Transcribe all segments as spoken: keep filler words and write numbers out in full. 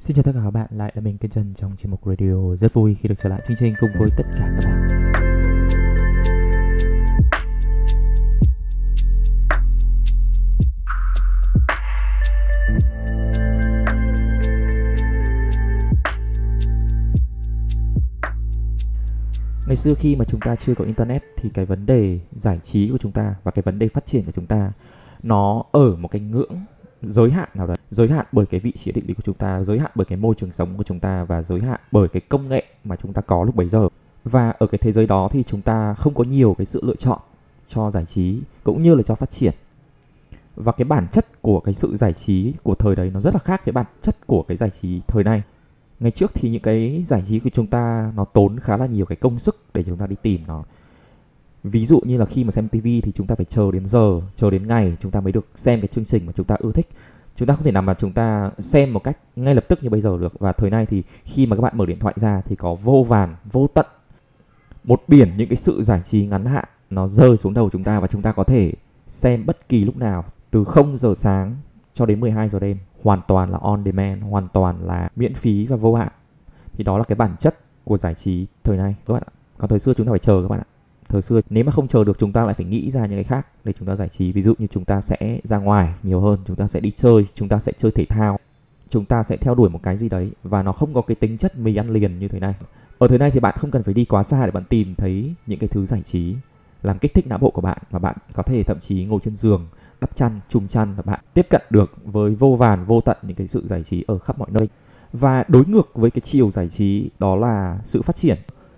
Xin chào tất cả các bạn, lại là mình Kiên Trần trong chuyên mục radio. Rất vui khi được trở lại chương trình cùng với tất cả các bạn. Ngày xưa khi mà chúng ta chưa có internet thì cái vấn đề giải trí của chúng ta và cái vấn đề phát triển của chúng ta nó ở một cái ngưỡng giới hạn nào đấy, giới hạn bởi cái vị trí địa lý của chúng ta, giới hạn bởi cái môi trường sống của chúng ta và giới hạn bởi cái công nghệ mà chúng ta có lúc bấy giờ. Và ở cái thế giới đó thì chúng ta không có nhiều cái sự lựa chọn cho giải trí cũng như là cho phát triển. Và cái bản chất của cái sự giải trí của thời đấy nó rất là khác với bản chất của cái giải trí thời nay. Ngày trước thì những cái giải trí của chúng ta nó tốn khá là nhiều cái công sức để chúng ta đi tìm nó. Ví dụ như là khi mà xem tivi thì chúng ta phải chờ đến giờ, chờ đến ngày chúng ta mới được xem cái chương trình mà chúng ta ưa thích. Chúng ta không thể nào mà chúng ta xem một cách ngay lập tức như bây giờ được. Và thời nay thì khi mà các bạn mở điện thoại ra thì có vô vàn, vô tận một biển những cái sự giải trí ngắn hạn nó rơi xuống đầu chúng ta, và chúng ta có thể xem bất kỳ lúc nào, từ không giờ sáng cho đến mười hai giờ đêm, hoàn toàn là on demand, hoàn toàn là miễn phí và vô hạn. Thì đó là cái bản chất của giải trí thời nay các bạn ạ. Còn thời xưa chúng ta phải chờ các bạn ạ. Thời xưa nếu mà không chờ được chúng ta lại phải nghĩ ra những cái khác để chúng ta giải trí. Ví dụ như chúng ta sẽ ra ngoài nhiều hơn, chúng ta sẽ đi chơi, chúng ta sẽ chơi thể thao, chúng ta sẽ theo đuổi một cái gì đấy, và nó không có cái tính chất mì ăn liền như thời nay. Ở thời nay thì bạn không cần phải đi quá xa để bạn tìm thấy những cái thứ giải trí làm kích thích não bộ của bạn, mà bạn có thể thậm chí ngồi trên giường, đắp chăn, chùm chăn và bạn tiếp cận được với vô vàn vô tận những cái sự giải trí ở khắp mọi nơi. Và đối ngược với cái chiều giải trí đó là sự phát triển.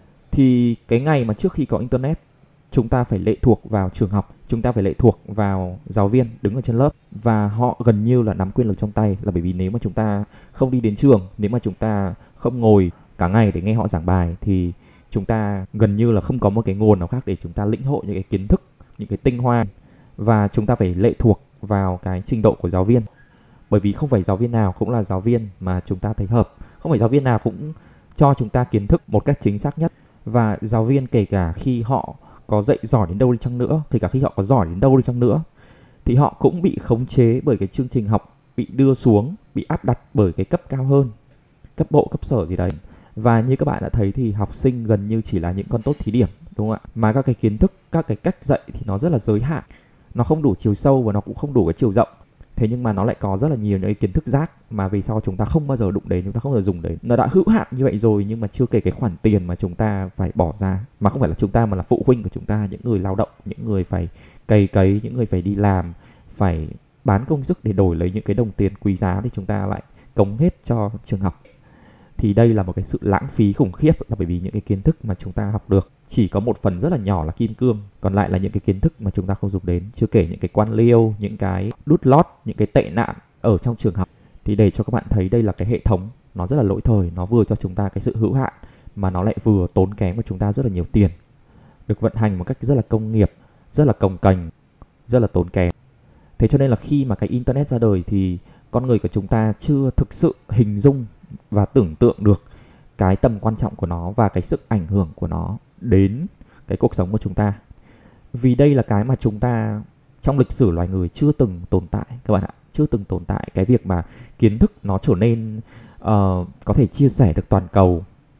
Thì cái ngày mà trước khi có internet, chúng ta phải lệ thuộc vào trường học, chúng ta phải lệ thuộc vào giáo viên đứng ở trên lớp, và họ gần như là nắm quyền lực trong tay. Là bởi vì nếu mà chúng ta không đi đến trường, nếu mà chúng ta không ngồi cả ngày để nghe họ giảng bài, thì chúng ta gần như là không có một cái nguồn nào khác để chúng ta lĩnh hội những cái kiến thức, những cái tinh hoa. Và chúng ta phải lệ thuộc vào cái trình độ của giáo viên. Bởi vì không phải giáo viên nào cũng là giáo viên mà chúng ta thấy hợp, không phải giáo viên nào cũng cho chúng ta kiến thức một cách chính xác nhất. Và giáo viên kể cả khi họ có dạy giỏi đến đâu đi chăng nữa, kể cả khi họ có giỏi đến đâu đi chăng nữa, thì họ cũng bị khống chế bởi cái chương trình học, bị đưa xuống, bị áp đặt bởi cái cấp cao hơn, cấp bộ, cấp sở gì đấy. Và như các bạn đã thấy thì học sinh gần như chỉ là những con tốt thí điểm, đúng không ạ? Mà các cái kiến thức, các cái cách dạy thì nó rất là giới hạn, nó không đủ chiều sâu và nó cũng không đủ cái chiều rộng. Thế nhưng mà nó lại có rất là nhiều những cái kiến thức rác mà vì sao chúng ta không bao giờ đụng đến, chúng ta không bao giờ dùng đến. Nó đã hữu hạn như vậy rồi, nhưng mà chưa kể cái khoản tiền mà chúng ta phải bỏ ra. Mà không phải là chúng ta mà là phụ huynh của chúng ta, những người lao động, những người phải cày cấy, những người phải đi làm, phải bán công sức để đổi lấy những cái đồng tiền quý giá, thì chúng ta lại cống hết cho trường học. Thì đây là một cái sự lãng phí khủng khiếp, là bởi vì những cái kiến thức mà chúng ta học được chỉ có một phần rất là nhỏ là kim cương, còn lại là những cái kiến thức mà chúng ta không dùng đến. Chưa kể những cái quan liêu, những cái đút lót, những cái tệ nạn ở trong trường học. Thì để cho các bạn thấy đây là cái hệ thống nó rất là lỗi thời, nó vừa cho chúng ta cái sự hữu hạn mà nó lại vừa tốn kém của chúng ta rất là nhiều tiền, được vận hành một cách rất là công nghiệp, rất là cồng kềnh, rất là tốn kém. Thế cho nên là khi mà cái internet ra đời thì con người của chúng ta chưa thực sự hình dung và tưởng tượng được cái tầm quan trọng của nó và cái sức ảnh hưởng của nó đến cái cuộc sống của chúng ta. Vì đây là cái mà chúng ta trong lịch sử loài người chưa từng tồn tại các bạn ạ. Chưa từng tồn tại cái việc mà kiến thức nó trở nên uh, có thể chia sẻ được toàn cầu,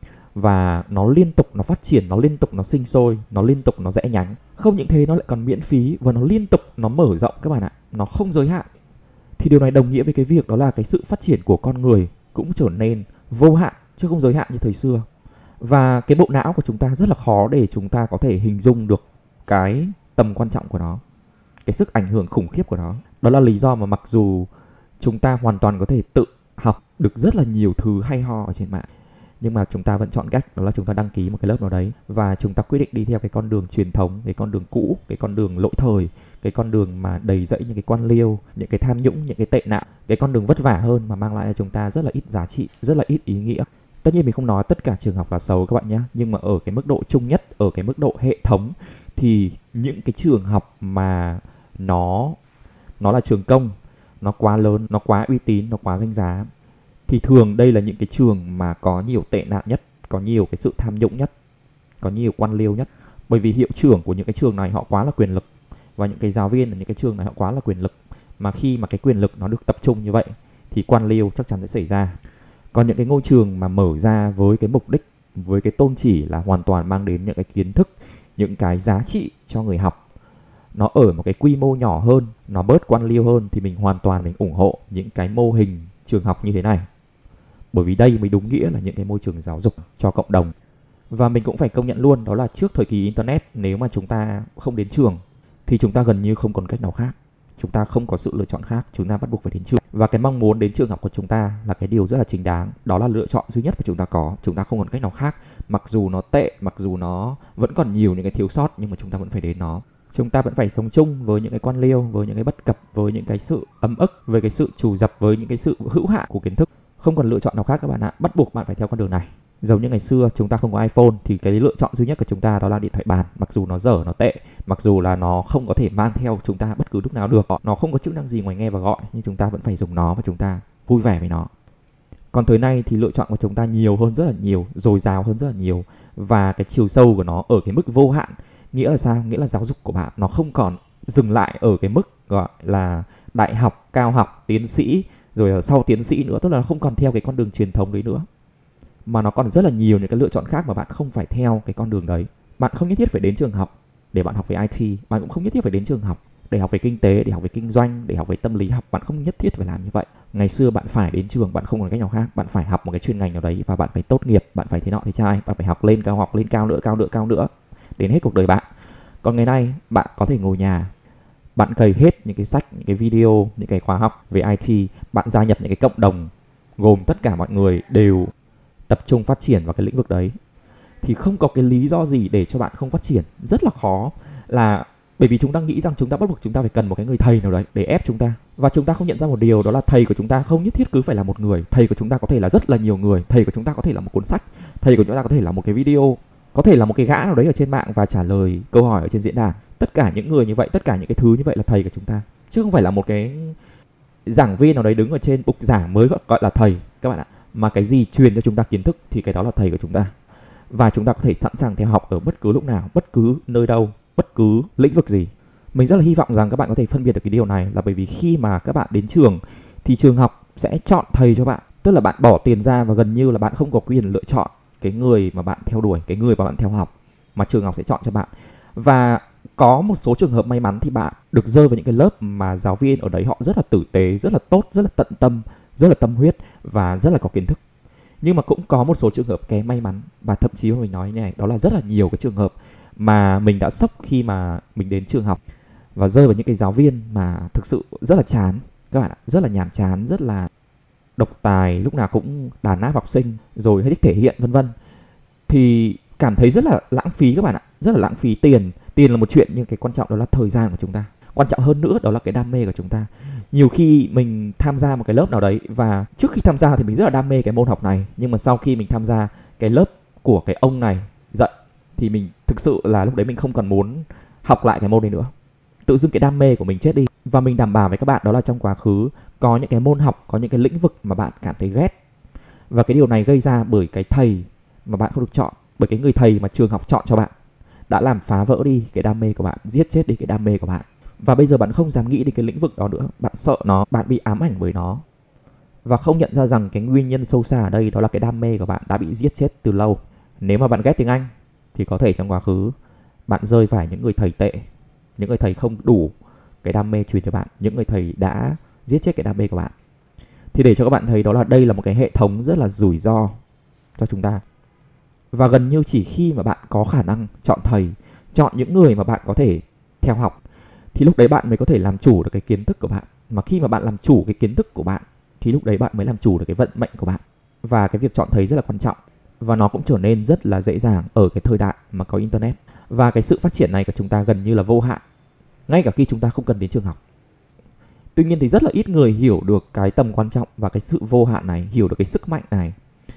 và nó liên tục nó phát triển, nó liên tục nó sinh sôi, nó liên tục nó rẽ nhánh. Không những thế, nó lại còn miễn phí và nó liên tục nó mở rộng các bạn ạ. Nó không giới hạn. Thì điều này đồng nghĩa với cái việc đó là cái sự phát triển của con người cũng trở nên vô hạn chứ không giới hạn như thời xưa. Và cái bộ não của chúng ta rất là khó để chúng ta có thể hình dung được cái tầm quan trọng của nó, cái sức ảnh hưởng khủng khiếp của nó. Đó là lý do mà mặc dù chúng ta hoàn toàn có thể tự học được rất là nhiều thứ hay ho ở trên mạng, nhưng mà chúng ta vẫn chọn cách đó là chúng ta đăng ký một cái lớp nào đấy, và chúng ta quyết định đi theo cái con đường truyền thống, cái con đường cũ, cái con đường lỗi thời, cái con đường mà đầy rẫy những cái quan liêu, những cái tham nhũng, những cái tệ nạn, cái con đường vất vả hơn mà mang lại cho chúng ta rất là ít giá trị, rất là ít ý nghĩa. Tất nhiên mình không nói tất cả trường học là xấu các bạn nhé, nhưng mà ở cái mức độ chung nhất, ở cái mức độ hệ thống, thì những cái trường học mà nó nó là trường công, nó quá lớn, nó quá uy tín, nó quá danh giá, thì thường đây là những cái trường mà có nhiều tệ nạn nhất, có nhiều cái sự tham nhũng nhất, có nhiều quan liêu nhất. Bởi vì hiệu trưởng của những cái trường này họ quá là quyền lực, và những cái giáo viên ở những cái trường này họ quá là quyền lực. Mà khi mà cái quyền lực nó được tập trung như vậy thì quan liêu chắc chắn sẽ xảy ra. Còn những cái ngôi trường mà mở ra với cái mục đích, với cái tôn chỉ là hoàn toàn mang đến những cái kiến thức, những cái giá trị cho người học, nó ở một cái quy mô nhỏ hơn, nó bớt quan liêu hơn, thì mình hoàn toàn mình ủng hộ những cái mô hình trường học như thế này. Bởi vì đây mới đúng nghĩa là những cái môi trường giáo dục cho cộng đồng. Và mình cũng phải công nhận luôn, đó là trước thời kỳ Internet, nếu mà chúng ta không đến trường thì chúng ta gần như không còn cách nào khác. Chúng ta không có sự lựa chọn khác, chúng ta bắt buộc phải đến trường. Và cái mong muốn đến trường học của chúng ta là cái điều rất là chính đáng. Đó là lựa chọn duy nhất mà chúng ta có. Chúng ta không còn cách nào khác. Mặc dù nó tệ, mặc dù nó vẫn còn nhiều những cái thiếu sót, nhưng mà chúng ta vẫn phải đến nó. Chúng ta vẫn phải sống chung với những cái quan liêu, với những cái bất cập, với những cái sự ấm ức, với cái sự trù dập, với những cái sự hữu hạn của kiến thức. Không còn lựa chọn nào khác các bạn ạ. Bắt buộc bạn phải theo con đường này. Giống như ngày xưa chúng ta không có iPhone thì cái lựa chọn duy nhất của chúng ta đó là điện thoại bàn. Mặc dù nó dở, nó tệ, mặc dù là nó không có thể mang theo chúng ta bất cứ lúc nào được, nó không có chức năng gì ngoài nghe và gọi, nhưng chúng ta vẫn phải dùng nó và chúng ta vui vẻ với nó. Còn thời nay thì lựa chọn của chúng ta nhiều hơn rất là nhiều, dồi dào hơn rất là nhiều, và cái chiều sâu của nó ở cái mức vô hạn. Nghĩa là sao? Nghĩa là giáo dục của bạn nó không còn dừng lại ở cái mức gọi là đại học, cao học, tiến sĩ, rồi ở sau tiến sĩ nữa. Tức là nó không còn theo cái con đường truyền thống đấy nữa, mà nó còn rất là nhiều những cái lựa chọn khác mà bạn không phải theo cái con đường đấy. Bạn không nhất thiết phải đến trường học để bạn học về i tê. Bạn cũng không nhất thiết phải đến trường học để học về kinh tế, để học về kinh doanh, để học về tâm lý học. Bạn không nhất thiết phải làm như vậy. Ngày xưa bạn phải đến trường, bạn không còn cách nào khác. Bạn phải học một cái chuyên ngành nào đấy và bạn phải tốt nghiệp, bạn phải thế nọ thế trai, bạn phải học lên cao, học lên cao nữa, cao nữa, cao nữa đến hết cuộc đời bạn. Còn ngày nay bạn có thể ngồi nhà, bạn cày hết những cái sách, những cái video, những cái khóa học về i tê. Bạn gia nhập những cái cộng đồng gồm tất cả mọi người đều tập trung phát triển vào cái lĩnh vực đấy, thì không có cái lý do gì để cho bạn không phát triển. Rất là khó, là bởi vì chúng ta nghĩ rằng chúng ta bắt buộc chúng ta phải cần một cái người thầy nào đấy để ép chúng ta. Và chúng ta không nhận ra một điều, đó là thầy của chúng ta không nhất thiết cứ phải là một người. Thầy của chúng ta có thể là rất là nhiều người. Thầy của chúng ta có thể là một cuốn sách, thầy của chúng ta có thể là một cái video, có thể là một cái gã nào đấy ở trên mạng và trả lời câu hỏi ở trên diễn đàn. Tất cả những người như vậy, tất cả những cái thứ như vậy là thầy của chúng ta, chứ không phải là một cái giảng viên nào đấy đứng ở trên bục giảng mới gọi, gọi là thầy các bạn ạ. Mà cái gì truyền cho chúng ta kiến thức thì cái đó là thầy của chúng ta. Và chúng ta có thể sẵn sàng theo học ở bất cứ lúc nào, bất cứ nơi đâu, bất cứ lĩnh vực gì. Mình rất là hy vọng rằng các bạn có thể phân biệt được cái điều này, là bởi vì khi mà các bạn đến trường thì trường học sẽ chọn thầy cho bạn. Tức là bạn bỏ tiền ra và gần như là bạn không có quyền lựa chọn cái người mà bạn theo đuổi, cái người mà bạn theo học, mà trường học sẽ chọn cho bạn. Và có một số trường hợp may mắn thì bạn được rơi vào những cái lớp mà giáo viên ở đấy họ rất là tử tế, rất là tốt, rất là tận tâm, rất là tâm huyết và rất là có kiến thức. Nhưng mà cũng có một số trường hợp kém may mắn, và thậm chí mà mình nói như này, đó là rất là nhiều cái trường hợp mà mình đã sốc khi mà mình đến trường học và rơi vào những cái giáo viên mà thực sự rất là chán các bạn ạ, rất là nhàm chán, rất là độc tài, lúc nào cũng đàn áp học sinh, rồi hay thích thể hiện vân vân. Thì cảm thấy rất là lãng phí các bạn ạ, rất là lãng phí tiền. Tiền là một chuyện, nhưng cái quan trọng đó là thời gian của chúng ta. Quan trọng hơn nữa đó là cái đam mê của chúng ta. Nhiều khi mình tham gia một cái lớp nào đấy, và trước khi tham gia thì mình rất là đam mê cái môn học này, nhưng mà sau khi mình tham gia cái lớp của cái ông này dạy thì mình thực sự là lúc đấy mình không còn muốn học lại cái môn này nữa. Tự dưng cái đam mê của mình chết đi. Và mình đảm bảo với các bạn đó là trong quá khứ có những cái môn học, có những cái lĩnh vực mà bạn cảm thấy ghét. Và cái điều này gây ra bởi cái thầy mà bạn không được chọn, bởi cái người thầy mà trường học chọn cho bạn đã làm phá vỡ đi cái đam mê của bạn, giết chết đi cái đam mê của bạn. Và bây giờ bạn không dám nghĩ đến cái lĩnh vực đó nữa, bạn sợ nó, bạn bị ám ảnh bởi nó, và không nhận ra rằng cái nguyên nhân sâu xa ở đây đó là cái đam mê của bạn đã bị giết chết từ lâu. Nếu mà bạn ghét tiếng Anh thì có thể trong quá khứ bạn rơi phải những người thầy tệ, những người thầy không đủ cái đam mê truyền cho bạn, những người thầy đã giết chết cái đam mê của bạn. Thì để cho các bạn thấy đó là đây là một cái hệ thống rất là rủi ro cho chúng ta. Và gần như chỉ khi mà bạn có khả năng chọn thầy, chọn những người mà bạn có thể theo học, thì lúc đấy bạn mới có thể làm chủ được cái kiến thức của bạn. Mà khi mà bạn làm chủ cái kiến thức của bạn thì lúc đấy bạn mới làm chủ được cái vận mệnh của bạn. Và cái việc chọn thầy rất là quan trọng, và nó cũng trở nên rất là dễ dàng ở cái thời đại mà có Internet. Và cái sự phát triển này của chúng ta gần như là vô hạn, ngay cả khi chúng ta không cần đến trường học. Tuy nhiên thì rất là ít người hiểu được cái tầm quan trọng và cái sự vô hạn này, hiểu được cái sức mạnh này.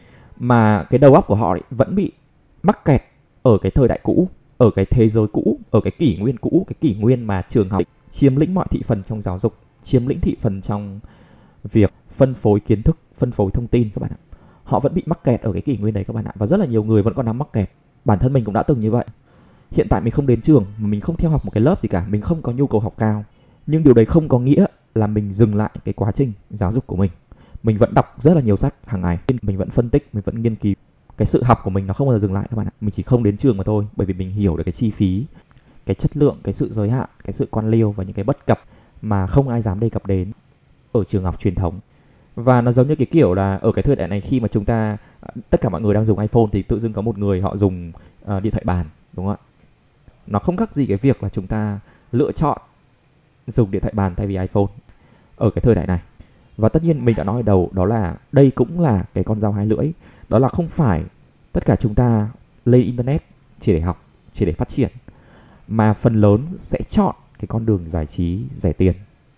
Mà cái đầu óc của họ ấy vẫn bị mắc kẹt ở cái thời đại cũ, ở cái thế giới cũ, ở cái kỷ nguyên cũ, cái kỷ nguyên mà trường học chiếm lĩnh mọi thị phần trong giáo dục, chiếm lĩnh thị phần trong việc phân phối kiến thức, phân phối thông tin các bạn ạ. Họ vẫn bị mắc kẹt ở cái kỷ nguyên đấy các bạn ạ. Và rất là nhiều người vẫn còn đang mắc kẹt. Bản thân mình cũng đã từng như vậy. Hiện tại mình không đến trường, mình không theo học một cái lớp gì cả, mình không có nhu cầu học cao. Nhưng điều đấy không có nghĩa là mình dừng lại cái quá trình giáo dục của mình. Mình vẫn đọc rất là nhiều sách hàng ngày, mình vẫn phân tích, mình vẫn nghiên cứu. Cái sự học của mình nó không bao giờ dừng lại các bạn ạ. Mình chỉ không đến trường mà thôi, bởi vì mình hiểu được cái chi phí, cái chất lượng, cái sự giới hạn, cái sự quan liêu và những cái bất cập mà không ai dám đề cập đến ở trường học truyền thống. Và nó giống như cái kiểu là ở cái thời đại này, khi mà chúng ta tất cả mọi người đang dùng iPhone thì tự dưng có một người họ dùng uh, điện thoại bàn, đúng không ạ? Nó không khác gì cái việc là chúng ta lựa chọn dùng điện thoại bàn thay vì iPhone ở cái thời đại này. Và tất nhiên mình đã nói ở đầu, đó là đây cũng là cái con dao hai lưỡi. Đó là không phải tất cả chúng ta lên internet chỉ để học, chỉ để phát triển, mà phần lớn sẽ chọn cái con đường giải trí rẻ tiền.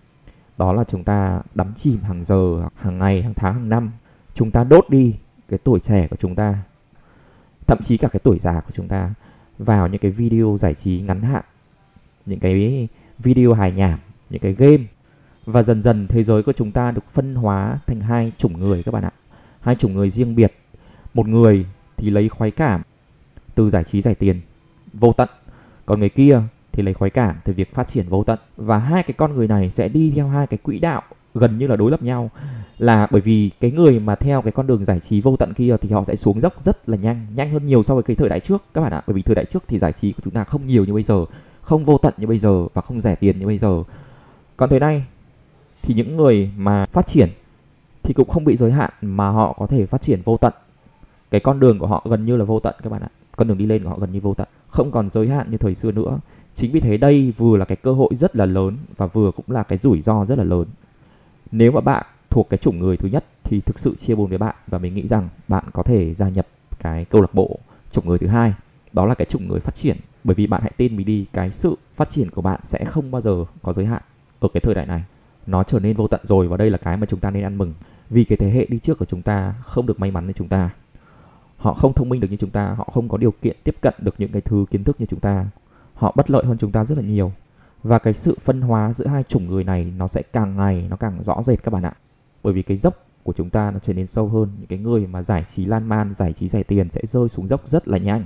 Đó là chúng ta đắm chìm hàng giờ, hàng ngày, hàng tháng, hàng năm. Chúng ta đốt đi cái tuổi trẻ của chúng ta, thậm chí cả cái tuổi già của chúng ta vào những cái video giải trí ngắn hạn, những cái video hài nhảm, những cái game. Và dần dần thế giới của chúng ta được phân hóa thành hai chủng người các bạn ạ. Hai chủng người riêng biệt. Một người thì lấy khoái cảm từ giải trí rẻ tiền vô tận, còn người kia thì lấy khoái cảm từ việc phát triển vô tận. Và hai cái con người này sẽ đi theo hai cái quỹ đạo gần như là đối lập nhau. Là bởi vì cái người mà theo cái con đường giải trí vô tận kia thì họ sẽ xuống dốc rất là nhanh, nhanh hơn nhiều so với cái thời đại trước các bạn ạ. Bởi vì thời đại trước thì giải trí của chúng ta không nhiều như bây giờ, không vô tận như bây giờ và không rẻ tiền như bây giờ. Còn thời nay thì những người mà phát triển thì cũng không bị giới hạn, mà họ có thể phát triển vô tận. Cái con đường của họ gần như là vô tận các bạn ạ. Con đường đi lên của họ gần như vô tận, không còn giới hạn như thời xưa nữa. Chính vì thế đây vừa là cái cơ hội rất là lớn và vừa cũng là cái rủi ro rất là lớn. Nếu mà bạn thuộc cái chủng người thứ nhất thì thực sự chia buồn với bạn, và mình nghĩ rằng bạn có thể gia nhập cái câu lạc bộ chủng người thứ hai, đó là cái chủng người phát triển. Bởi vì bạn hãy tin mình đi, cái sự phát triển của bạn sẽ không bao giờ có giới hạn ở cái thời đại này. Nó trở nên vô tận rồi, và đây là cái mà chúng ta nên ăn mừng. Vì cái thế hệ đi trước của chúng ta không được may mắn như chúng ta. Họ không thông minh được như chúng ta, họ không có điều kiện tiếp cận được những cái thứ kiến thức như chúng ta. Họ bất lợi hơn chúng ta rất là nhiều. Và cái sự phân hóa giữa hai chủng người này nó sẽ càng ngày nó càng rõ rệt các bạn ạ. Bởi vì cái dốc của chúng ta nó trở nên sâu hơn. Những cái người mà giải trí lan man, giải trí rẻ tiền sẽ rơi xuống dốc rất là nhanh.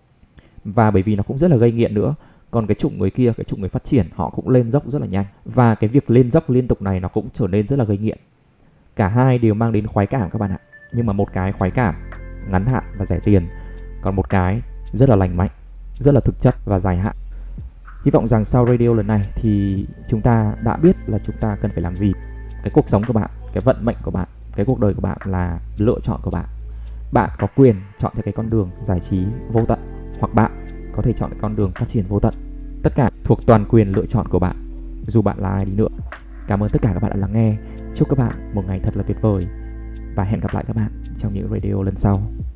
Và bởi vì nó cũng rất là gây nghiện nữa. Còn cái chủng người kia, cái chủng người phát triển, họ cũng lên dốc rất là nhanh. Và cái việc lên dốc liên tục này nó cũng trở nên rất là gây nghiện. Cả hai đều mang đến khoái cảm các bạn ạ. Nhưng mà một cái khoái cảm ngắn hạn và rẻ tiền, còn một cái rất là lành mạnh, rất là thực chất và dài hạn. Hy vọng rằng sau radio lần này thì chúng ta đã biết là chúng ta cần phải làm gì. Cái cuộc sống của bạn, cái vận mệnh của bạn, cái cuộc đời của bạn là lựa chọn của bạn. Bạn có quyền chọn theo cái con đường giải trí vô tận, hoặc bạn có thể chọn cái con đường phát triển vô tận. Tất cả thuộc toàn quyền lựa chọn của bạn, dù bạn là ai đi nữa. Cảm ơn tất cả các bạn đã lắng nghe. Chúc các bạn một ngày thật là tuyệt vời, và hẹn gặp lại các bạn trong những radio lần sau.